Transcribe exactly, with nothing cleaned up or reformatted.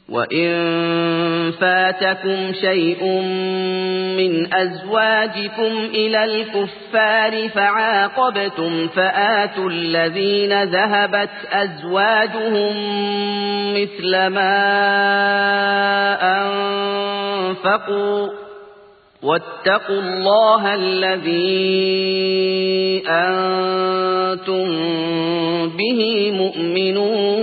وَإِن فَاتَكُمْ شَيْءٌ مِّنْ أَزْوَاجِكُمْ إِلَى الْكُفَّارِ فَعَاقَبْتُمْ فَآتُوا الَّذِينَ ذَهَبَتْ أَزْوَاجُهُم مِّثْلَ مَا أَنفَقُوا ۚ وَاتَّقُوا اللَّهَ الَّذِي أَنتُم بِهِ مُؤْمِنُونَ